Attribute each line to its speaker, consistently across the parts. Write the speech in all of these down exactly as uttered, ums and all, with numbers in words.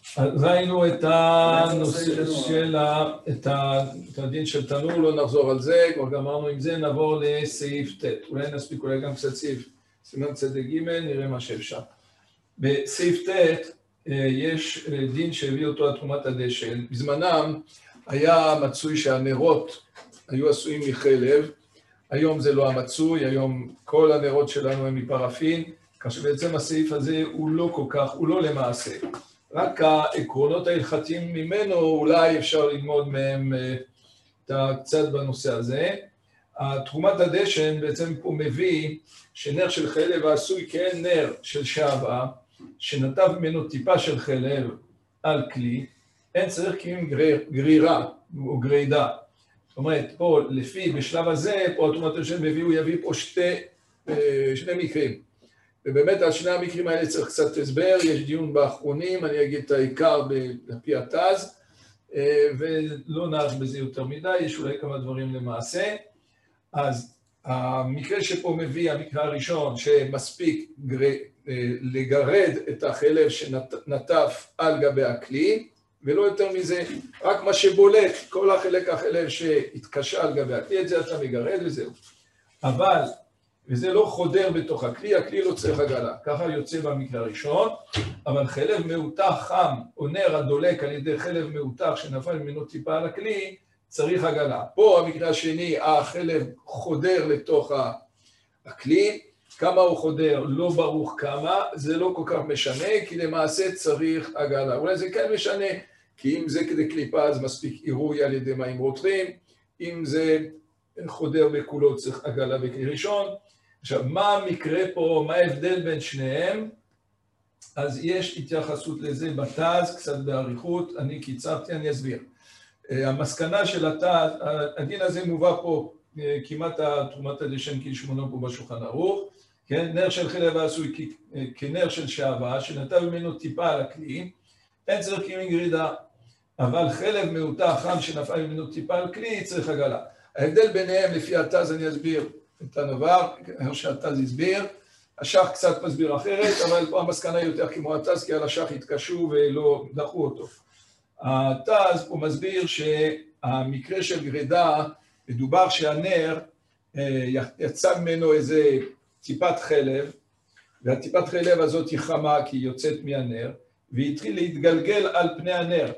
Speaker 1: אז ראינו את הנושא של הדין של תנור, לא נחזור על זה, כבר גמרנו עם זה, נעבור לסעיף ט', אולי נספיק אולי גם קצת סעיף סימן צדק ג', נראה מה שאפשר. בסעיף ט' יש דין שהביא אותו על תרומת הדשן, בזמנם היה מצוי שהנרות היו עשויים מחלב, היום זה לא המצוי, היום כל הנרות שלנו הם מפרפין, כך שבעצם הסעיף הזה הוא לא כל כך, הוא לא למעשה. רק העקרונות ההלכתיים ממנו, אולי אפשר ללמוד מהם קצת בנושא הזה. תרומת הדשן בעצם פה מביא שנר של חלב העשוי כאין נר של שעווה, שנטב ממנו טיפה של חלב על כלי, אין צריך קים גרירה או גרידה. זאת אומרת, פה לפי, בשלב הזה, פה תרומת הדשן מביא, הוא יביא פה שתי, שני מקרים. ובאמת על שני המקרים האלה צריך קצת הסבר, יש דיון באחרונים, אני אגיד את העיקר בפי התז, ולא נעש בזה יותר מדי, יש אולי כמה דברים למעשה. אז המקרה שפה מביא, המקרה הראשון, שמספיק לגרד את החלב שנטף על גבי הכלי, ולא יותר מזה, רק מה שבולט, כל החלק החלב שהתקשה על גבי הכלי, את זה אתה מגרד וזהו. אבל וזה לא חודר בתוך הכלי, הכלי לא צריך עגלה. ככה יוצא במקרה הראשון, אבל חלב מאותח חם, או נר הדולק על ידי חלב מאותח שנפל ממנו טיפה על הכלי, צריך עגלה. פה המקרה השני, החלב חודר לתוך הכלי, כמה הוא חודר, לא ברוך כמה, זה לא כל כך משנה, כי למעשה צריך עגלה. אולי זה כן משנה, כי אם זה כדי קליפה, אז מספיק עירוי על ידי מים רותחים, אם זה חודר בכולו, צריך עגלה בכלי ראשון. עכשיו, מה המקרה פה, מה ההבדל בין שניהם? אז יש התייחסות לזה בתז, קצת בעריכות, אני קיצרתי, אני אסביר. המסקנה של התז, הדין הזה מובא פה, כמעט תרומת הדשן כלשונו פה בשולחן ערוך, כן? נר של חלב העשוי כנר של שעווה, שנטב ממנו טיפה על הכלי, אין צריך קימי גרידה, אבל חלב מאותח חם שנפל ממנו טיפה על כלי, צריך עגלה. ההבדל ביניהם לפי התז, אני אסביר את הנבר, כמו שהתז הסביר, השח קצת מסביר אחרת, אבל פה המסקנה יותר כמו התז, כי על השח התקשו ולא דחו אותו. התז פה מסביר שהמקרה של גרידה, מדובר שהנר יצא ממנו איזה טיפת חלב, והטיפת חלב הזאת היא חמה כי היא יוצאת מהנר, והיא התחיל להתגלגל על פני הנר,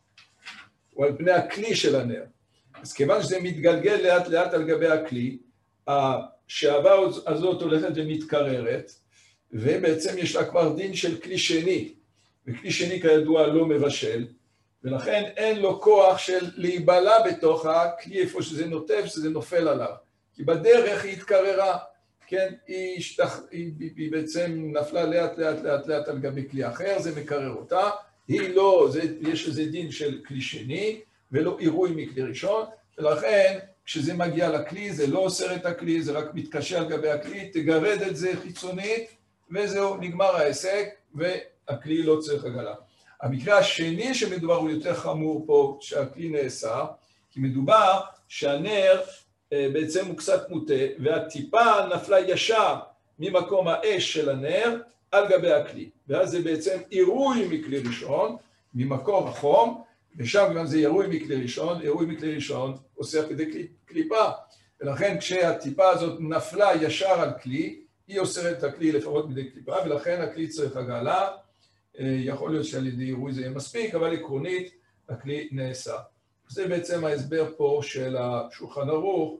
Speaker 1: או על פני הכלי של הנר. אז כיוון שזה מתגלגל לאט לאט על גבי הכלי, השעווה הזאת הולכת ומתקררת, ובעצם יש לה כבר דין של כלי שני, וכלי שני כידוע לא מבשל, ולכן אין לו כוח של להיבלע בתוך הכלי איפה שזה נוטף, שזה נופל עליו. כי בדרך היא התקררה, כן? היא, שתח... היא, היא בעצם נפלה לאט לאט לאט לאט על גבי כלי אחר, זה מקרר אותה, היא לא, זה, יש איזה דין של כלי שני, ולא עירוי מכלי ראשון, ולכן כשזה מגיע לכלי זה לא אוסר את הכלי, זה רק מתקשה על גבי הכלי, תגרד את זה חיצונית, וזהו, נגמר העסק, והכלי לא צריך עגלה. המקרה השני שמדובר הוא יותר חמור פה, שהכלי נאסר, כי מדובר שהנר בעצם הוא קצת מוטה, והטיפה נפלה ישר ממקום האש של הנר על גבי הכלי. ואז זה בעצם עירוי מכלי ראשון, ממקום החום, ושם גם זה עירוי מכלי ראשון, עירוי מכלי ראשון עושה כדי קליפה. ולכן כשהטיפה הזאת נפלה ישר על כלי, היא אוסרת את הכלי לפחות כדי קליפה, ולכן הכלי צריך עגלה. יכול להיות שעל ידי עירוי זה יהיה מספיק, אבל עקרונית הכלי נאסר. זה בעצם ההסבר פה של השולחן ערוך,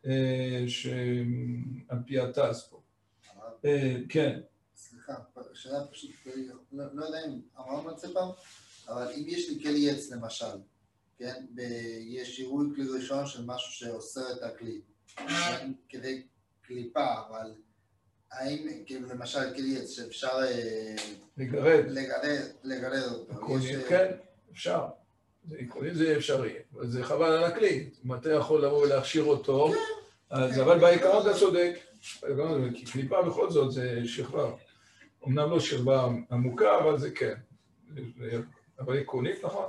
Speaker 1: שעל פי התז פה. כן.
Speaker 2: סליחה, שאלה פשוט, לא יודע אם אמרנו את זה פעם, אבל אם יש לי כלי עץ למשל, כן, יש עירוי כלי ראשון של משהו שאוסר את הכלי, כדי קליפה, אבל האם, למשל, כלי עץ שאפשר
Speaker 1: לגרד,
Speaker 2: לגרד אותו?
Speaker 1: כן, אפשר. עקרונית זה אפשרי, זה חבל על הכלי, אם אתה יכול לבוא ולהכשיר אותו, אבל בעיקרון אתה צודק, כי קליפה בכל זאת זה שכבה, אמנם לא שכבה עמוקה, אבל זה כן, אבל עקרונית נכון.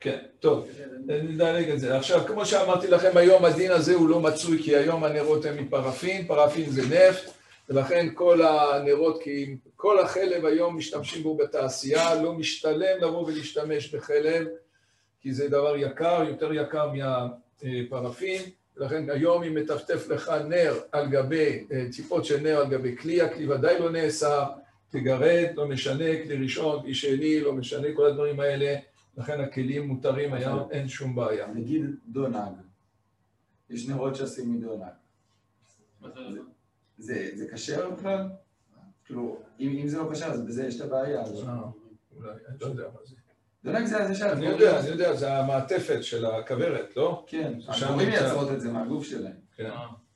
Speaker 1: כן, טוב, נדלג את זה. עכשיו, כמו שאמרתי לכם, היום הדין הזה הוא לא מצוי, כי היום הנרות הם מפרפין, פרפין זה נפט, ולכן כל הנרות, כי כל החלב היום משתמשים בו בתעשייה, לא משתלם לבוא ולהשתמש בחלב, כי זה דבר יקר, יותר יקר מהפרפין, ולכן היום אם מטפטף לך נר על גבי, טיפות של נר על גבי כלי, הכלי ודאי לא נאסר, תגרד, לא משנה, כלי ראשון, כלי שני, לא משנה, כל הדברים האלה, לכן הכלים מותרים היום, אין שום בעיה.
Speaker 3: נגיד דונג, יש נרות שעושים מדונג. זה כשר בכלל? כאילו, אם זה לא כשר, אז בזה יש את הבעיה.
Speaker 1: אולי, אני לא יודע מה זה.
Speaker 3: דונג זה זה שאלה.
Speaker 1: אני יודע, אני יודע, זה המעטפת של הכוורת, לא?
Speaker 3: כן, הגורים מייצרות את זה מהגוף שלהם.
Speaker 1: כן.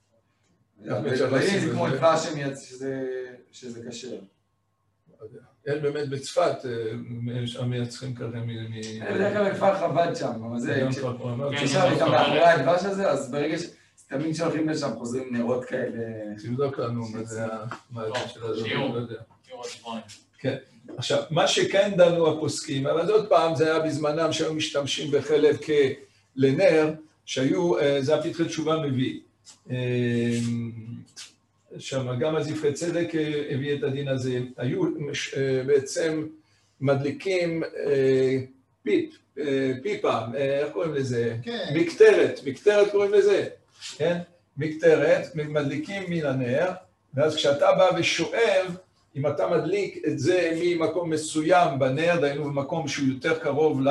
Speaker 3: זה כמו דבש שזה כשר.
Speaker 1: אין באמת בצפת, המייצרים כזה מ...
Speaker 3: בדרך כלל בכפר חב"ד שם, אבל זה... כשאשר לי גם מאחורי הדבש הזה, אז ברגע ש... תמיד שהולכים לשם חוזרים נרות כאלה...
Speaker 1: תבדוק לנו מה זה של הזה, אני לא יודע. כן. עכשיו, מה שכן דנו הפוסקים, אבל עוד פעם זה היה בזמנם שהיו משתמשים בחלב כלנר, שהיו, זה הפתחי תשובה מביא. שם גם הזפחי צדק הביא את הדין הזה, היו בעצם מדליקים פיפ, פיפה, איך קוראים לזה? מקטרת, מקטרת קוראים לזה, כן? מקטרת, מדליקים מן הנר, ואז כשאתה בא ושואב, אם אתה מדליק את זה ממקום מסוים בנר, דיינו במקום שהוא יותר קרוב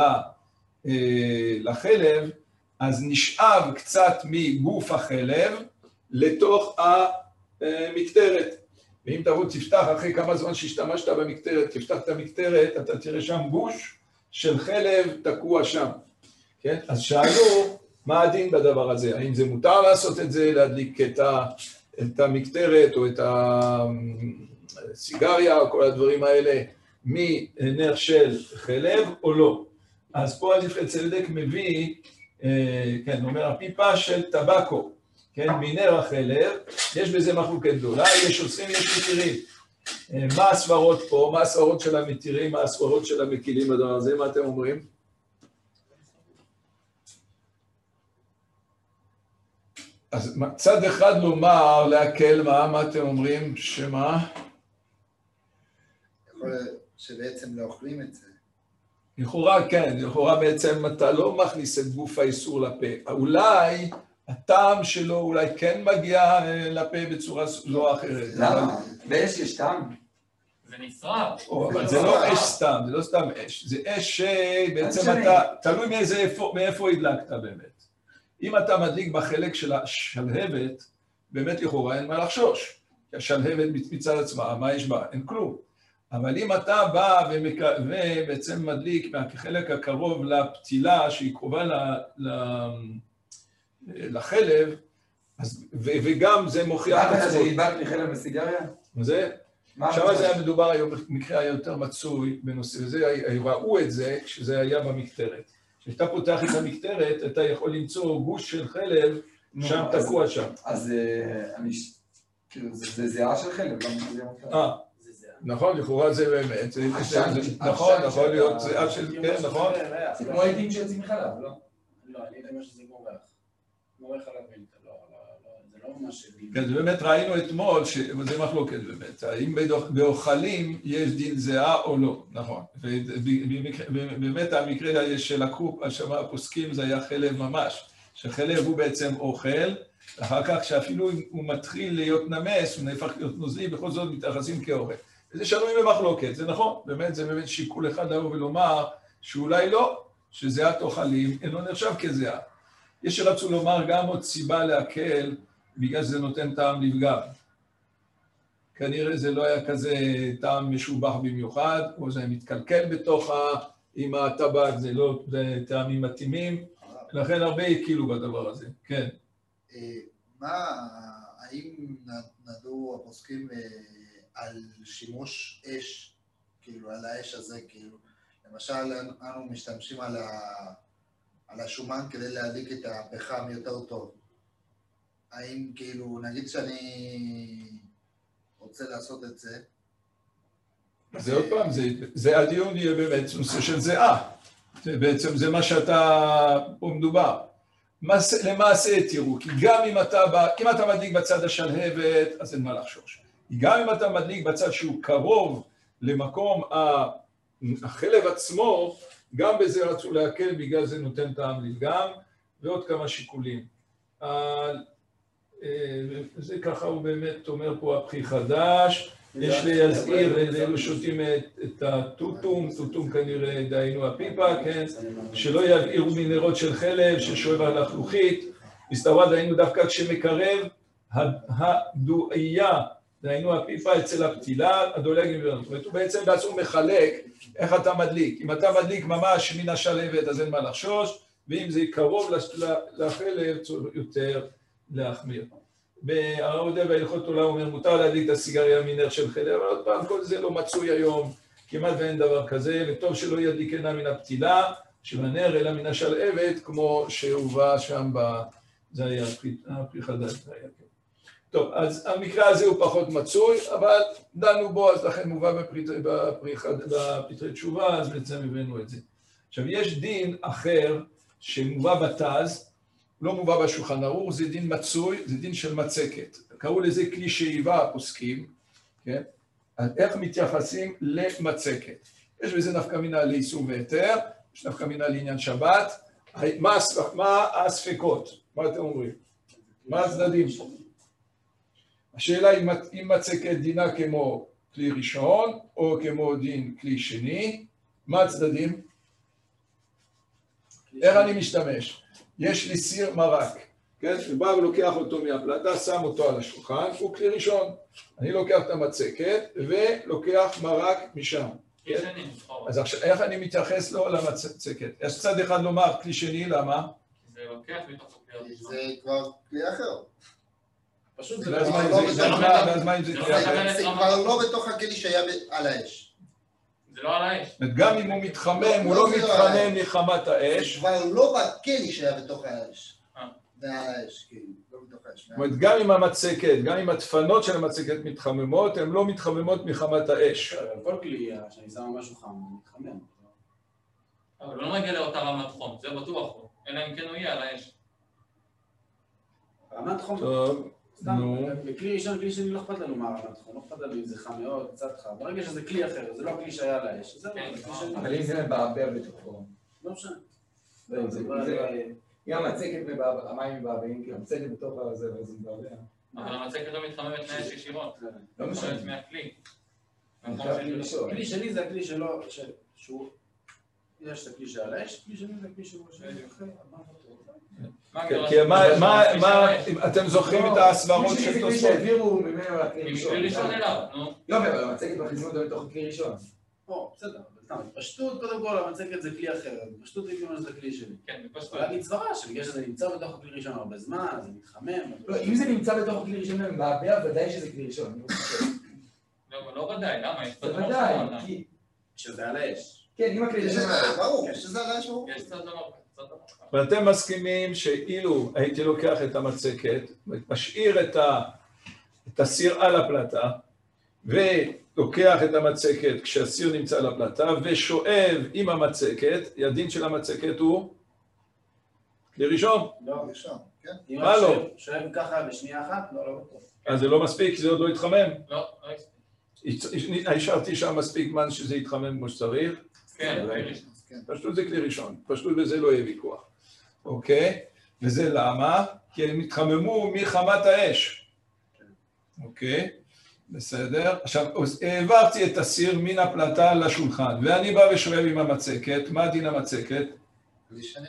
Speaker 1: לחלב, אז נשאב קצת מגוף החלב לתוך המקטרת. ואם תבוא תפתח אחרי כמה זמן שהשתמשת במקטרת, תפתח את המקטרת, אתה תראה שם גוש של חלב תקוע שם. כן? אז שאלו, מה הדין בדבר הזה? האם זה מותר לעשות את זה, להדליק את, ה, את המקטרת או את הסיגריה או כל הדברים האלה מנר של חלב או לא? אז פה הזפחי צדק מביא, כן, אומר, הפיפה של טבקו, כן, מנר החלב, יש בזה מחלוקת גדולה, יש עושים, יש מתירים. מה הסברות פה? מה הסברות של המתירים? מה הסברות של המקילים בדבר הזה? מה אתם אומרים? אז צד אחד לומר, להקל מה? מה אתם אומרים? שמה?
Speaker 2: יכול שבעצם לא אוכלים את זה.
Speaker 1: לכאורה כן, לכאורה בעצם אתה לא מכניס את גוף האיסור לפה. אולי הטעם שלו אולי כן מגיע לפה בצורה לא אחרת.
Speaker 3: למה? באש יש טעם?
Speaker 4: זה נשרף.
Speaker 1: אבל זה לא אש סתם, זה לא סתם אש. זה אש שבעצם אתה, תלוי מאיפה הדלקת באמת. אם אתה מדליק בחלק של השלהבת, באמת לכאורה אין מה לחשוש. כי השלהבת מצד עצמה, מה יש בה? אין כלום. אבל אם אתה בא ובעצם מדליק מהחלק הקרוב לפתילה שהיא קרובה לחלב, וגם זה מוכיח...
Speaker 3: מה אתה שהדבק לחלב בסיגריה?
Speaker 1: מה זה? עכשיו זה היה מדובר היום, במקרה היה יותר מצוי בנושא, וזה, ראו את זה כשזה היה במקטרת. כשאתה פותח את המקטרת, אתה יכול למצוא גוש של חלב שם תקוע שם.
Speaker 3: אז זה זיעה של חלב, למה זה מוכר?
Speaker 1: אה. נכון, לכאורה זה באמת, נכון, יכול להיות זיעה של, כן, נכון?
Speaker 3: זה כמו עדים שיוצאים מחלב, לא?
Speaker 4: לא, אני יודע שזה גורח. גורח חלב מילטה, לא, זה לא ממש...
Speaker 1: כן, זה באמת ראינו אתמול, שזה מחלוקת באמת, האם באוכלים יש דין זיעה או לא, נכון. ובאמת המקרה שלקחו, השמה הפוסקים זה היה חלב ממש, שחלב הוא בעצם אוכל, אחר כך שאפילו הוא מתחיל להיות נמס, הוא נהפך להיות נוזלי, בכל זאת מתייחסים כאוכל. וזה שנוי במחלוקת, זה נכון, באמת, זה באמת שיקול אחד לבוא ולומר שאולי לא, שזיעת אוכלים אינו נחשב כזיעה. יש שרצו לומר גם עוד סיבה להקל, בגלל שזה נותן טעם לפגם. כנראה זה לא היה כזה טעם משובח במיוחד, או זה מתקלקל בתוך עם הטבק, זה לא זה טעמים מתאימים, לכן הרבה הקילו בדבר הזה, כן.
Speaker 2: מה, האם נדעו הפוסקים על שימוש אש, כאילו על האש הזה, כאילו, למשל אנו משתמשים על, ה, על השומן כדי להדליק את הפחם יותר טוב. האם כאילו, נגיד שאני רוצה לעשות את זה.
Speaker 1: זה עוד פעם, זה, זה הדיון יהיה באמת נושא של זיעה. בעצם זה מה שאתה פה מדובר. למעשה תראו, כי גם אם אתה, אם אתה מדליק בצד השלהבת, אז אין מה לחשוש. גם אם אתה מדליק בצד שהוא קרוב למקום החלב עצמו, גם בזה רצו להקל, בגלל זה נותן טעם לפגם, ועוד כמה שיקולים. זה ככה הוא באמת אומר פה הפחי חדש, יש להזהיר לאלו שותים את הטוטום, טוטום כנראה דהיינו הפיפה, כן? שלא יבעירו מנרות של חלב ששואב על הלוחית, מסתבר דהיינו דווקא כשמקרב הדואייה, דהיינו הפיפה אצל הפתילה, הדולגים ולנות. זאת אומרת, הוא בעצם בעצמו מחלק איך אתה מדליק. אם אתה מדליק ממש מן השלהבת, אז אין מה לחשוש, ואם זה קרוב לחלב, צריך יותר להחמיר. בהרעודה בהלכות עולה אומר, מותר להדליק את הסיגריה מנר של חלב, אבל עוד פעם, כל זה לא מצוי היום, כמעט ואין דבר כזה, וטוב שלא ידליקנה מן הפתילה, שבנר אלא מן השלהבת, כמו שהובא שם, ב... זה היה הפרי חדש, זה היה כן. טוב, אז המקרה הזה הוא פחות מצוי, אבל דנו בו, אז לכן מובא בפתרי תשובה, אז בעצם הבאנו את זה. עכשיו, יש דין אחר שמובא בתז, לא מובא בשולחן ערוך, זה דין מצוי, זה דין של מצקת. קראו לזה כלי שאיבה הפוסקים, כן? אז איך מתייחסים למצקת? יש בזה נפקא מינה לאיסור והיתר, יש נפקא מינה לעניין שבת. מה, מה הספקות? מה אתם אומרים? מה הצדדים? השאלה היא אם מצקת דינה כמו כלי ראשון, או כמו דין כלי שני, מה הצדדים? איך אני משתמש? יש לי סיר מרק, כן? הוא בא ולוקח אותו מהפלטה, שם אותו על השולחן, הוא כלי ראשון. אני לוקח את המצקת ולוקח מרק משם. כן? אז עכשיו, איך אני מתייחס לו למצקת? יש צד אחד לומר כלי שני, למה?
Speaker 5: זה לוקח מתוך כלי ראשון.
Speaker 2: זה כבר כלי אחר.
Speaker 4: פשוט
Speaker 2: זה
Speaker 4: זה
Speaker 2: כבר
Speaker 4: לא...
Speaker 2: לא בתוך... זה כבר לא בתוך הכלי שהיה על האש.
Speaker 5: זה לא על האש.
Speaker 1: גם אם הוא מתחמם, הוא לא מתחמם מחמת האש.
Speaker 2: זה כבר לא בכלי שהיה בתוך האש. זה על האש, כאילו, לא בתוך האש.
Speaker 1: זאת אומרת, גם אם המצקת, גם אם הדפנות של המצקת מתחממות, הן לא מתחממות מחמת האש.
Speaker 4: כל כלי שאני שם משהו חם, הוא מתחמם.
Speaker 5: אבל לא נגיע לאותה רמת חום, זה בטוח פה. אלא אם כן הוא יהיה על האש.
Speaker 4: רמת חום?
Speaker 1: טוב, נו.
Speaker 4: בכלי ראשון, כלי שני לא אכפת לנו מה רמת חום, לא אכפת לנו אם זה חם מאוד, קצת חם. ברגע שזה כלי אחר, זה לא כלי שהיה על האש.
Speaker 3: אבל אם זה מבעבע בתוכו.
Speaker 4: לא משנה.
Speaker 3: אם המצקת מבעבע, המים מבעבעים, כי המצקת בתוך הזה וזה מבעבע.
Speaker 5: אבל המצקת לא מתחממת מהאש ישירות.
Speaker 3: לא משנה.
Speaker 5: מהכלי.
Speaker 4: כלי שני זה הכלי שלו, שהוא... יש את הכלי שעל האש, כלי שני זה הכלי שהוא...
Speaker 1: כי מה, אתם זוכרים את הסברות של
Speaker 3: כלי שהעבירו ממנו לכלי ראשון.
Speaker 5: כלי ראשון אליו, נו.
Speaker 3: לא, אבל המצקת מכניסים אותו לתוך כלי ראשון.
Speaker 4: או, בסדר, פשטות, קודם כל, המצקת זה כלי אחר, פשטות היא כמו שזה כלי שלי.
Speaker 5: כן, בפשטות.
Speaker 4: אבל להגיד סברה, שבגלל שזה נמצא בתוך הכלי ראשון הרבה זמן, זה מתחמם.
Speaker 3: לא, אם זה נמצא בתוך הכלי ראשון ומבעבע, ודאי שזה כלי ראשון.
Speaker 5: לא, לא ודאי, למה?
Speaker 3: זה ודאי, כי...
Speaker 4: שזה על האש.
Speaker 3: כן, אם הכלי ראשון...
Speaker 2: ברור, שזה על האש ברור.
Speaker 5: יש צד דבר, צד דבר.
Speaker 1: ואתם מסכימים שאילו הייתי לוקח את המצקת, משאיר את הסיר על הפלטה, ולוקח את המצקת כשהסיר נמצא על הפלטה, ושואב עם המצקת, הדין של המצקת הוא כלי ראשון.
Speaker 4: לא,
Speaker 2: ראשון, כן.
Speaker 1: מה לא?
Speaker 4: שואב ככה בשנייה אחת? לא, לא בטוח.
Speaker 1: אז זה לא מספיק, כי זה עוד לא יתחמם.
Speaker 5: לא, לא הספיק.
Speaker 1: השארתי שם מספיק זמן שזה יתחמם כמו שצריך.
Speaker 5: כן, ראשון.
Speaker 1: פשטות זה כלי ראשון, פשטות בזה לא יהיה ויכוח. אוקיי? וזה למה? כי הם התחממו מחמת האש. אוקיי? בסדר. עכשיו, העברתי את הסיר מן הפלטה לשולחן, ואני בא ושואב עם המצקת. מה דין המצקת?
Speaker 2: כלי שני.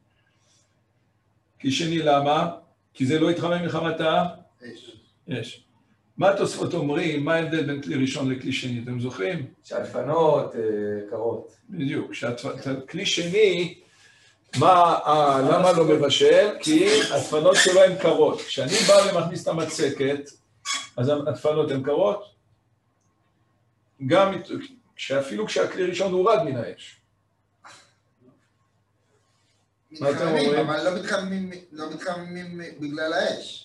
Speaker 1: כלי שני למה? כי זה לא התחמם מחמת
Speaker 2: האש.
Speaker 1: האש. מה התוספות אומרים? מה ההבדל בין כלי ראשון לכלי שני? אתם זוכרים?
Speaker 3: שהדפנות קרות.
Speaker 1: בדיוק. כלי שני, מה, למה לא מבשל? כי הדפנות שלו הן קרות. כשאני בא ומכניס את המצקת, אז הדפנות הן קרות. גם אפילו כשהכלי ראשון הורד מן האש.
Speaker 2: מתחממים, אבל לא מתחממים בגלל האש.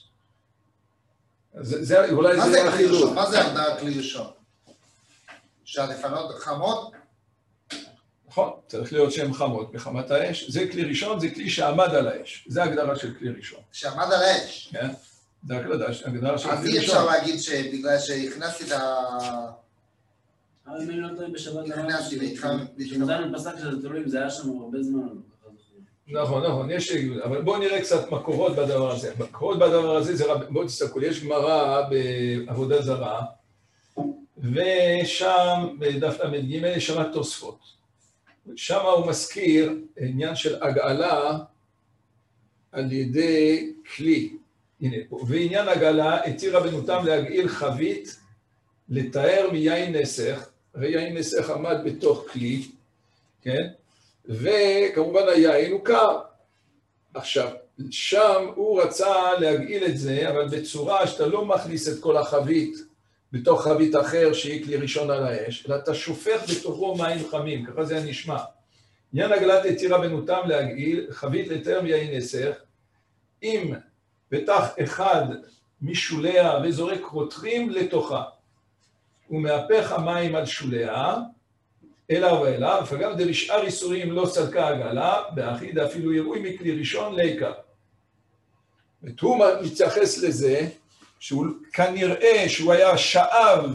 Speaker 1: זה, אולי זה יהיה החילוק.
Speaker 2: מה זה הגדרת כלי ראשון? שהדפנות חמות?
Speaker 1: נכון, צריך להיות שהן חמות מחמת האש. זה כלי ראשון, זה כלי שעמד על האש. זה הגדרה של כלי ראשון.
Speaker 2: שעמד על האש.
Speaker 1: כן, זה הגדרה של כלי ראשון.
Speaker 2: אז אי אפשר להגיד שבגלל שהכנסתי את ה...
Speaker 4: אבל אם אני לא טועה בשבת
Speaker 2: נכנסתי והתחלנו...
Speaker 4: כשמזלנו פסק שזה תלוי אם זה היה שם הרבה זמן.
Speaker 1: נכון, נכון, יש... אבל בואו נראה קצת מקורות בדבר הזה. מקורות בדבר הזה זה... בואו תסתכלו, יש גמרא בעבודה זרה, ושם בדף למד ג' יש שם תוספות. שם הוא מזכיר עניין של הגעלה על ידי כלי. הנה פה. ועניין הגעלה התיר רבנותם להגעיל חבית, לתאר מיין נסך, הרי יין נסך עמד בתוך כלי, כן? וכמובן היין הוא קר. עכשיו, שם הוא רצה להגעיל את זה, אבל בצורה שאתה לא מכניס את כל החבית בתוך חבית אחר שהיא כלי ראשון על האש, אלא אתה שופך בתוכו מים חמים, ככה זה נשמע. עניין הגעלת התיר רבנותם להגעיל חבית לתאר מיין נסך, אם פתח אחד משוליה וזורק רותחים לתוכה, ומהפך המים על שוליה, אליו ואליו, וגם דבשאר איסורים לא סלקה הגעלה, באחיד אפילו יראוי מכלי ראשון ליקה. והוא מתייחס לזה, שהוא כנראה שהוא היה שאב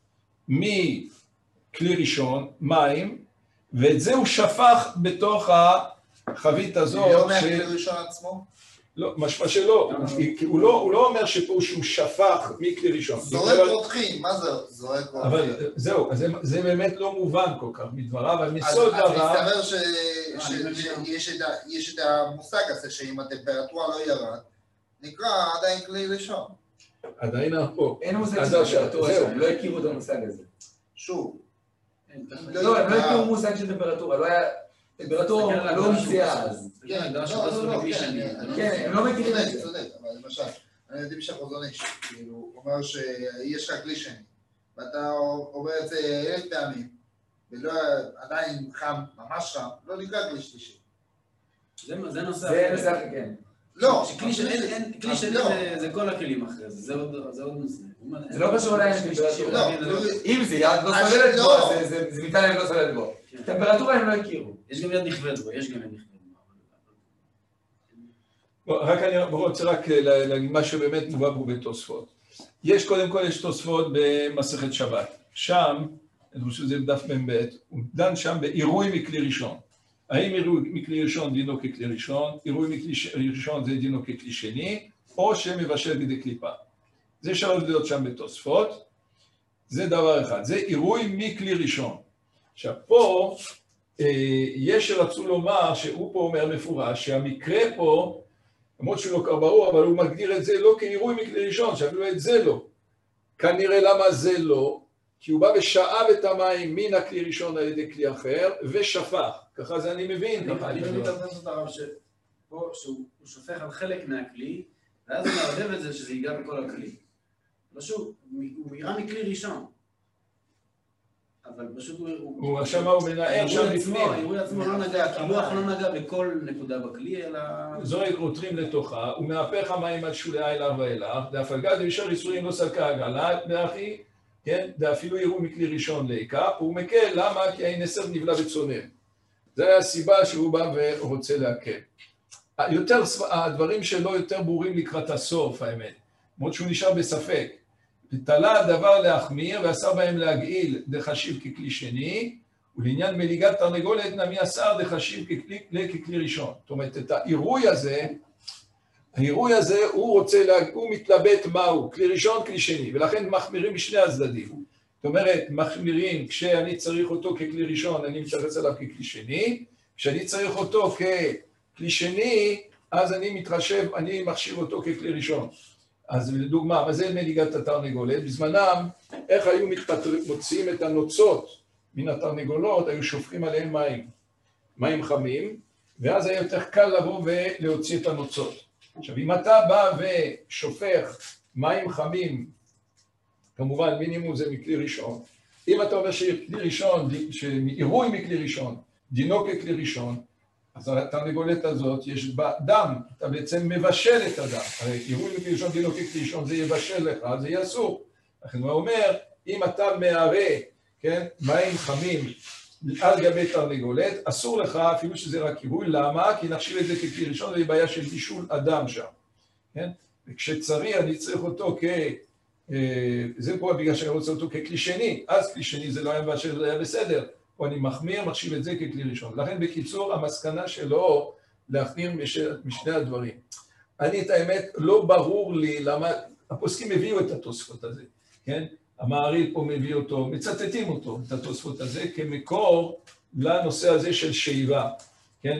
Speaker 1: מכלי ראשון, מים, ואת זה הוא שפך בתוך החבית הזאת.
Speaker 2: לא מהכלי ראשון עצמו?
Speaker 1: לא, משמע שלא, הוא לא, הוא לא אומר שפה שהוא שפח מכלי ראשון.
Speaker 2: זורק רותחים, מה זה זורק רותחים?
Speaker 1: אבל זהו, זה באמת לא מובן כל כך מדבריו, אבל מסוד דבר...
Speaker 2: אז מסתבר שיש את המושג הזה שאם הטמפרטורה לא ירד, נקרא עדיין כלי ראשון.
Speaker 1: עדיין פה.
Speaker 3: אין מושג של טמפרטורה שם, לא הכירו את המושג הזה.
Speaker 2: שוב.
Speaker 3: לא, הם לא הכירו מושג של טמפרטורה, לא היה... טמפרטורה לא נציאה אז.
Speaker 2: כן, לא, לא, לא,
Speaker 3: כן, הם לא מכירים את זה.
Speaker 2: צודק, אבל למשל, אני יודעים שהחוזון איש, כאילו, הוא אומר שיש לך כלי שני, ואתה אומר את זה אלף פעמים, ולא עדיין חם, ממש חם, לא נקרא כלי שלישי.
Speaker 4: זה נושא...
Speaker 3: זה נושא, כן.
Speaker 2: לא,
Speaker 4: כלי שני זה כל הכלים אחרי זה, זה עוד נושא.
Speaker 3: זה לא קשור לעניין טמפרטורה. אם זה יד לא סוללת בו, זה מיטה יד לא סוללת בו. טמפרטורה הם לא הכירו.
Speaker 4: יש גם יד נכבד בו, יש גם יד נכבד בו.
Speaker 1: רק אני רוצה רק להגיד מה שבאמת מובא בו בתוספות. יש קודם כל, יש תוספות במסכת שבת. שם, אני חושב שזה בדף מ"ב, הוא דן שם בעירוי מכלי ראשון. האם עירוי מכלי ראשון דינו ככלי ראשון, עירוי מכלי ראשון זה דינו ככלי שני, או שמבשל בידי קליפה. זה שלוש דעות שם בתוספות, זה דבר אחד, זה עירוי מכלי ראשון. עכשיו פה, יש שרצו לומר, שהוא פה אומר מפורש, שהמקרה פה, למרות שהוא לא כך ברור, אבל הוא מגדיר את זה לא כעירוי מכלי ראשון, שאפילו את זה לא. כנראה למה זה לא? כי הוא בא ושאב את המים מן הכלי ראשון על ידי כלי אחר, ושפך. ככה זה אני מבין.
Speaker 4: אני לא מתאבנס את הרב שפה, שהוא שופך על חלק מהכלי, ואז הוא מערבב את זה שזה ייגע בכל הכלי. לא שהוא, הוא יראה מכלי ראשון. אבל פשוט הוא...
Speaker 1: הוא עכשיו הוא מנער שם לפנים.
Speaker 4: העירוי עצמו לא נגע, כאילו הוא לא נגע בכל נקודה בכלי, אלא...
Speaker 1: זורק רותחים לתוכה, הוא מהפך המים על שוליה אליו ואליו, דאף אגד ובשאר איסורים לא סלקה הגעלה, ואחי, כן, ואפילו יראו מכלי ראשון ליקה, והוא מקל, למה? כי האין נסר נבלע בצונן. זו היה הסיבה שהוא בא ורוצה להקל. יותר, הדברים שלו יותר ברורים לקראת הסוף, האמת. מאוד שהוא נשאר בספק. ותלה הדבר להחמיר, ועשה בהם להגעיל דחשיב ככלי שני, ולעניין מליגת תרנגולת נמי אסר דחשיב ככלי, ככלי ראשון. זאת אומרת, את העירוי הזה, העירוי הזה הוא רוצה, לה, הוא מתלבט מהו, כלי ראשון, כלי שני, ולכן מחמירים משני הצדדים. זאת אומרת, מחמירים כשאני צריך אותו ככלי ראשון, אני מתייחס אליו ככלי שני, כשאני צריך אותו ככלי שני, אז אני מתחשב, אני מחשיב אותו ככלי ראשון. אז לדוגמה, מה זה מליגת התרנגולת? בזמנם, איך היו מוציאים את הנוצות מן התרנגולות, היו שופכים עליהם מים, מים חמים, ואז היה יותר קל לבוא ולהוציא את הנוצות. עכשיו, אם אתה בא ושופך מים חמים, כמובן מינימום זה מכלי ראשון, אם אתה אומר שכלי ראשון, שעירוי מכלי ראשון, דינו ככלי ראשון, אז התרנגולת הזאת יש בה דם, אתה בעצם מבשל את הדם, הרי עירוי מכלי ראשון, דינו ככלי ראשון, זה יבשל לך, זה יהיה אסור. לכן הוא אומר, אם אתה מערה, כן, מים חמים על גבי תרנגולת, אסור לך אפילו שזה רק עירוי, למה? כי נחשיב את זה ככלי ראשון, זה בעיה של בישול אדם שם, כן? וכשצרי אני צריך אותו כ... זה פה בגלל שאני רוצה אותו ככלי שני, אז כלי שני זה לא היה באשר זה היה בסדר, או אני מחמיר, מחשיב את זה ככלי ראשון. לכן בקיצור, המסקנה שלו להחמיר משני הדברים. אני את האמת, לא ברור לי למה, הפוסקים הביאו את התוספות הזה, כן? המעריל פה מביא אותו, מצטטים אותו, את התוספות הזה, כמקור לנושא הזה של שאיבה, כן?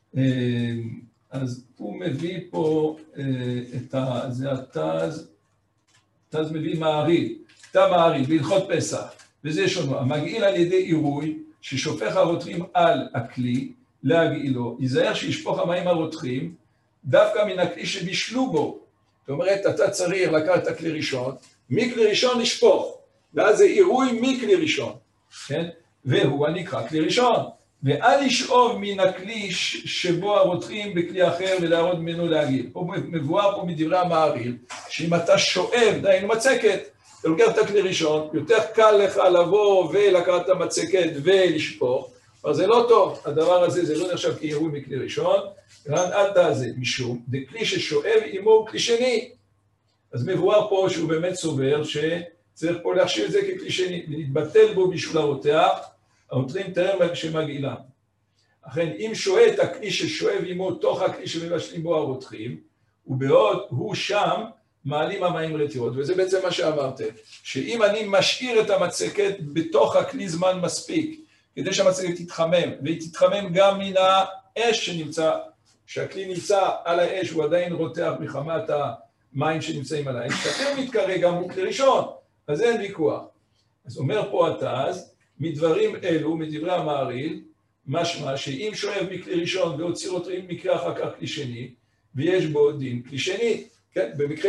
Speaker 1: אז הוא מביא פה את ה... זה התז, תז מביא מעריל, תא מעריל, בהלכות פסח, וזה שונו, המגעיל על ידי עירוי, ששופך הרותחים על הכלי, להגעילו, ייזהר שישפוך המים הרותחים, דווקא מן הכלי שבישלו בו. זאת אומרת, אתה צריך לקחת את הכלי ראשון, מכלי ראשון לשפוך, ואז זה עירוי מכלי ראשון, כן? והוא הנקרא כלי ראשון. ואל לשאוב מן הכלי שבו הרותחים בכלי אחר ולהראות ממנו להגיל. פה מבואר פה מדברי המעריל, שאם אתה שואב, דהיינו מצקת, אתה לוקח את הכלי ראשון, יותר קל לך לבוא ולקחת את המצקת ולשפוך, אבל זה לא טוב, הדבר הזה זה לא נחשב כעירוי מכלי ראשון, אל תעשה משום, זה כלי ששואב עמו הוא כלי שני. אז מבואר פה שהוא באמת סובר שצריך פה להחשיב את זה ככלי שני, ולהתבטל בו בשביל הרותח, הרותחים תרם שמגעילם. אכן, אם שואב את הכלי ששואב עמו תוך הכלי שמבשלים בו הרותחים, ובעוד הוא שם מעלים המים רתירות, וזה בעצם מה שאמרתם, שאם אני משאיר את המצקת בתוך הכלי זמן מספיק, כדי שהמצקת תתחמם, והיא תתחמם גם מן האש שנמצא, כשהכלי נמצא על האש, הוא עדיין רותח מחמת המים שנמצאים על האש, כשאתם מתקרא גם הוא כלי ראשון, אז אין ויכוח. אז אומר פה התז, מדברים אלו, מדברי המעריל, משמע שאם שואב מכלי ראשון והוציא רותחים מקרה אחר כך כלי שני, ויש בו דין כלי שני, כן? במקרה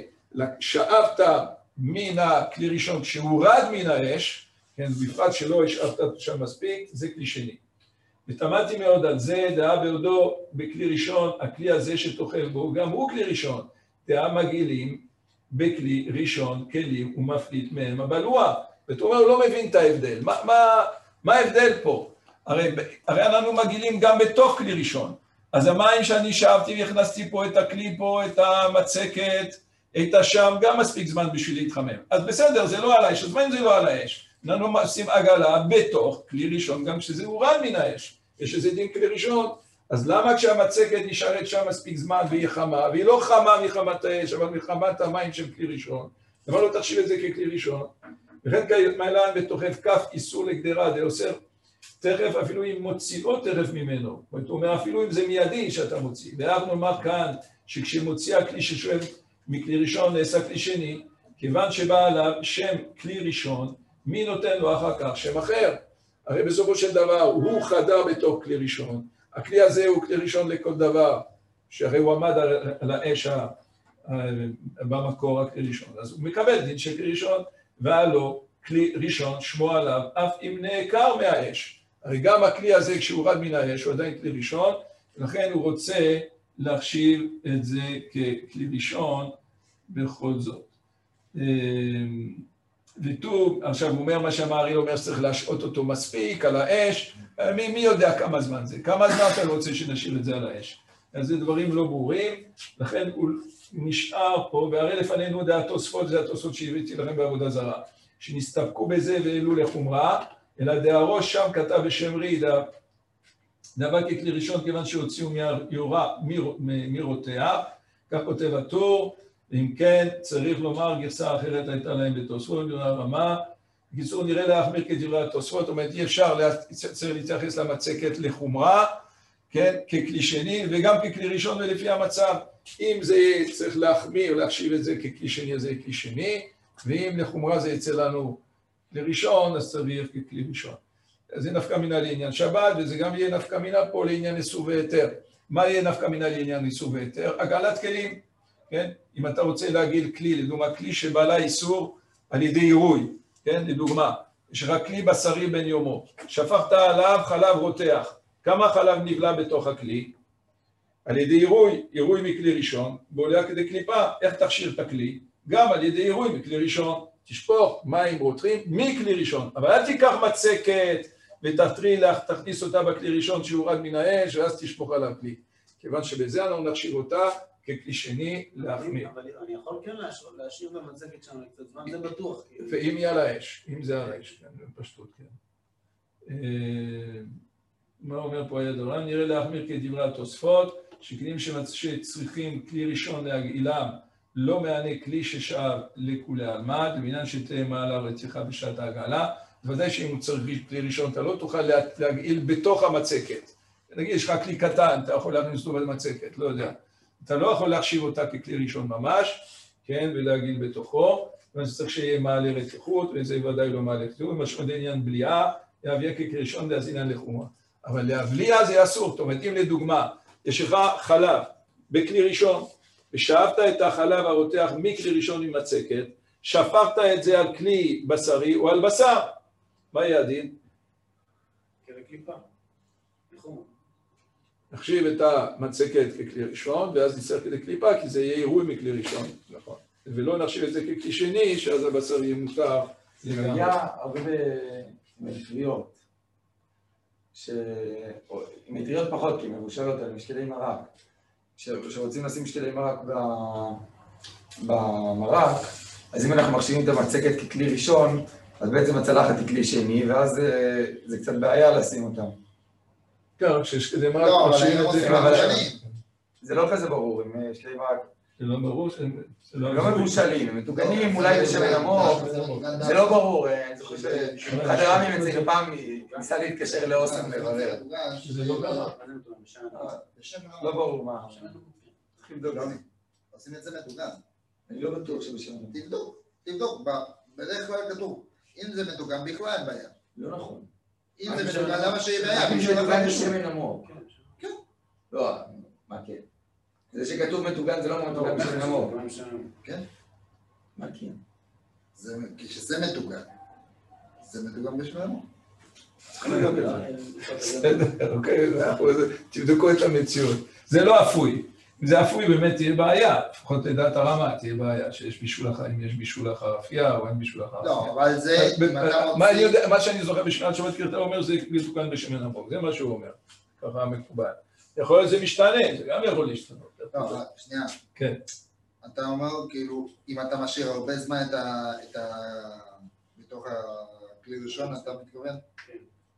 Speaker 1: ושאבת מן הכלי ראשון כשהורד מן האש, כן? בפרט שלא השאבת שם מספיק, זה כלי שני. ותמדתי מאוד על זה, דעה בעודו בכלי ראשון, הכלי הזה שתאכל בו, גם הוא כלי ראשון, דעה מגעילים בכלי ראשון, כלים ומפליט מהם הבלוע. ואתה אומר, הוא לא מבין את ההבדל. מה, מה, מה ההבדל פה? הרי, הרי אנחנו מגעילים גם בתוך כלי ראשון. אז המים שאני שאבתי והכנסתי פה את הכלי פה, את המצקת, את השם, גם מספיק זמן בשביל להתחמם. אז בסדר, זה לא על האש, הזמן זה לא על האש. אנחנו עושים עגלה בתוך כלי ראשון, גם כשזה הורד מן האש. יש איזה דין כלי ראשון. אז למה כשהמצקת נשארת שם מספיק זמן והיא חמה, והיא לא חמה מחמת האש, אבל מחמת המים של כלי ראשון, למה לא תחשיב את זה ככלי ראשון? וכן כמלן בתוכף כף איסור לגדרה, זה אוסר תכף אפילו אם מוציאו תכף ממנו. זאת אומרת, אפילו אם זה מיידי שאתה מוציא. ואנחנו נאמר כאן שכשמוציא הכלי ששואב מכלי ראשון נעשה כלי שני, כיוון שבא עליו שם כלי ראשון, מי נותן לו אחר כך שם אחר? הרי בסופו של דבר הוא חדר בתוך כלי ראשון. הכלי הזה הוא כלי ראשון לכל דבר, שהרי הוא עמד על האש במקור הכלי ראשון. אז הוא מקבל דין של כלי ראשון, והלא כלי ראשון שמו עליו, אף אם נעקר מהאש. הרי גם הכלי הזה כשהוא רד מן האש הוא עדיין כלי ראשון, ולכן הוא רוצה להחשיב את זה ככלי ראשון בכל זאת. וטוב, עכשיו הוא אומר מה שהמעריל אומר שצריך להשעות אותו מספיק על האש, מי, מי יודע כמה זמן זה, כמה זמן אתה רוצה שנשאיר את זה על האש. אז זה דברים לא ברורים, לכן הוא נשאר פה, והרי לפנינו זה התוספות, זה התוספות שהבאתי לכם בעבודה זרה, שנסתפקו בזה ואלו לחומרה, אלא דהראש שם כתב בשמרי, דבר ככלי ראשון כיוון שהוציאו מיורה מרותח, כך כותב הטור, ואם כן צריך לומר גרסה אחרת הייתה להם בתוספות, רמה, בקיצור נראה להחמיר כדברי התוספות, זאת אומרת אי אפשר צריך להתייחס למצקת לחומרה, כן, ככלי שני וגם ככלי ראשון ולפי המצב, אם זה צריך להחמיר, להחשיב את זה ככלי שני, אז זה כלי שני, ואם לחומרה זה יצא לנו לראשון, אז צריך ככלי ראשון. אז זה נפקא מינה לעניין שבת, וזה גם יהיה נפקא מינה פה לעניין איסור והיתר. מה יהיה נפקא מינה לעניין איסור והיתר? הגעלת כלים, כן? אם אתה רוצה להגיל כלי, לדוגמה, כלי שבעלה איסור על ידי עירוי, כן? לדוגמה, יש לך כלי בשרי בן יומו, שפכת עליו חלב רותח, כמה חלב נבלע בתוך הכלי? על ידי עירוי, עירוי מכלי ראשון, בעולה כדי קליפה, איך תכשיר את הכלי? גם על ידי עירוי מכלי ראשון, תשפוך מים רותחים מכלי ראשון, אבל אל תיקח מצקת ותתרי לך, תכניס אותה בכלי ראשון שיורד מן האש, ואז תשפוך על הכלי. כיוון שבזה אנחנו נכשיר אותה ככלי שני להחמיר.
Speaker 4: אבל אני יכול כן להשאיר במצגת שם קצת זמן, זה בטוח.
Speaker 1: ואם היא על האש, אם זה על האש, כן, בפשטות, כן. מה אומר פה היד העולם? נראה להחמיר כדברי התוספות, שכלים שצריכים כלי ראשון להגעילם, לא מענה כלי ששאב לכולי עלמד, בעניין שתהיה מעלה רציחה בשעת ההגעלה, בוודאי שאם הוא צריך כלי ראשון, אתה לא תוכל להגעיל בתוך המצקת. נגיד, יש לך כלי קטן, אתה יכול להכניס אותו במצקת, לא יודע. אתה לא יכול להחשיב אותה ככלי ראשון ממש, כן, ולהגעיל בתוכו, ואז צריך שיהיה מעלה רתיחות, וזה ודאי לא מעלה רתיחות, משמעות עניין בליעה, להביא ככלי ראשון להזינן לחומה. אבל להבליע זה אסור, זאת אומרת, אם לדוגמה, יש לך חלב בכלי ראשון, ושאבת את החלב הרותח מכלי ראשון עם מצקת, שפכת את זה על כלי בשרי או על בשר. מה יהיה הדין?
Speaker 4: כקליפה. נכון.
Speaker 1: נחשיב את המצקת ככלי ראשון, ואז נצטרך כדי קליפה, כי זה יהיה עירוי מכלי ראשון. נכון. ולא נחשיב את זה ככלי שני, שאז הבשר יהיה מותר.
Speaker 3: זה היה הרבה מטריות, מטריות פחות, כי מבושלות על משקלי מרק. כשרוצים לשים משקלי מרק במרק, אז אם אנחנו מחשיבים את המצקת ככלי ראשון, אז בעצם הצלחת היא כלי שני, ואז זה קצת בעיה לשים אותם.
Speaker 1: כן, כששקלי מרק
Speaker 2: לא, אבל
Speaker 1: מחשיבים
Speaker 2: אני
Speaker 1: את זה.
Speaker 2: רוצה
Speaker 3: זה לא כזה ברור, עם משקלי מרק.
Speaker 1: זה לא ברור שהם...
Speaker 3: הם לא מבושלים, הם מתוקנים, אולי בשמן עמוק, זה לא ברור. אני זוכר שחברה ממציג פעם ניסה להתקשר לאוסם לברר.
Speaker 1: זה לא ככה.
Speaker 3: לא ברור מה.
Speaker 2: צריך לבדוק. עושים את זה מתוקן.
Speaker 3: אני לא בטוח שבשמן עמוק.
Speaker 2: תבדוק, תבדוק, בדרך כלל כתוב. אם זה מתוקן בכלל אין בעיה.
Speaker 3: לא נכון.
Speaker 2: אם זה מתוקן, למה שיהיה בעיה?
Speaker 3: אם זה מתוקן בשמן עמוק.
Speaker 2: כן.
Speaker 3: לא, מה כן? זה שכתוב מתוגן זה לא מתוגן בשמן עמוק.
Speaker 2: כן?
Speaker 3: מה כן?
Speaker 2: כשזה מתוגן, זה מתוגן בשמן עמוק.
Speaker 1: אוקיי, תבדקו את המציאות. זה לא אפוי. אם זה אפוי באמת תהיה בעיה, לפחות לדעת הרמה תהיה בעיה, שיש בישול אחר, אם יש בישול אחר אפייה או אין בישול אחר אפייה.
Speaker 2: לא, אבל זה...
Speaker 1: מה שאני זוכר בשמיעת שבת קרתה אומר זה מתוקן בשמן עמוק, זה מה שהוא אומר, ככה מקובל. יכול להיות זה משתנה, זה גם יכול להשתנות.
Speaker 2: לא, שנייה.
Speaker 1: כן.
Speaker 2: אתה אומר, כאילו, אם אתה משאיר הרבה זמן את ה... בתוך הכלי ראשון, אתה מתכוון?
Speaker 3: כן.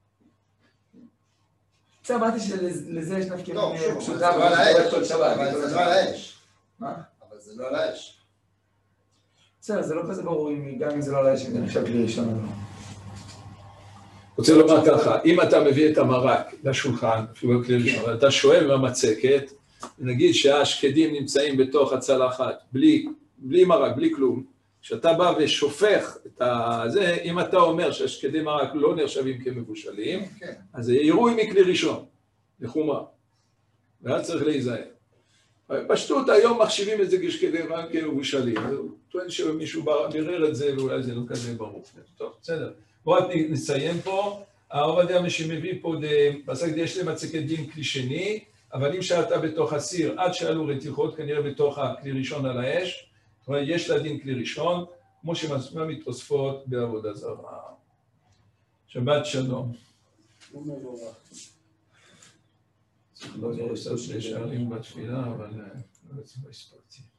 Speaker 3: בסדר, אמרתי שלזה יש נפקא
Speaker 2: טוב, שוב,
Speaker 3: פשוטה,
Speaker 2: זה לא על האש, אבל זה לא על האש.
Speaker 3: מה?
Speaker 2: אבל זה לא על האש.
Speaker 3: בסדר, זה לא כזה ברור, גם אם זה לא על האש, אם זה נחשב כלי ראשון או לא.
Speaker 1: רוצה לומר ככה, אם אתה מביא את המרק לשולחן, אפילו בכלי ראשון, אתה שואב מהמצקת, נגיד שהשקדים נמצאים בתוך הצלחת, בלי, בלי מרק, בלי כלום, כשאתה בא ושופך את זה, אם אתה אומר שהשקדי מרק לא נחשבים כמבושלים, אז זה עירוי מכלי ראשון, לחומרה, ואז צריך להיזהר. פשטות היום מחשיבים את זה כשקדי מרק כמבושלים, הוא טוען שמישהו בירר את זה ואולי זה לא כזה ברור. טוב, בסדר. בואו רק נסיים פה, העובדיה שמביא פה, פסק יש למצקת דין כלי שני, אבל אם שאתה בתוך הסיר, עד שעלו רתיחות, כנראה בתוך הכלי ראשון על האש, זאת אומרת, יש לה דין כלי ראשון, כמו שמסבירה מתוספות בעבודה זרה. שבת שלום. צריך לא לראות שני שערים בתפילה, אבל לא הספקתי.